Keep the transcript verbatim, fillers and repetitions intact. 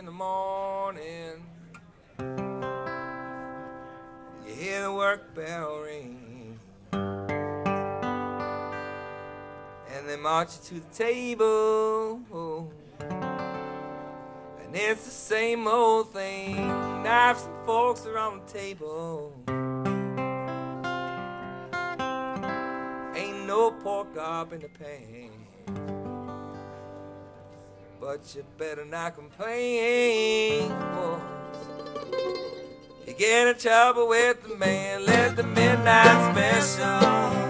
in the morning, you hear the work bell ring, and they march you to the table, and it's the same old thing. Knives and forks are on the table, ain't no pork up in the pan, but you better not complain, boys. You get in trouble with the man, let the midnight special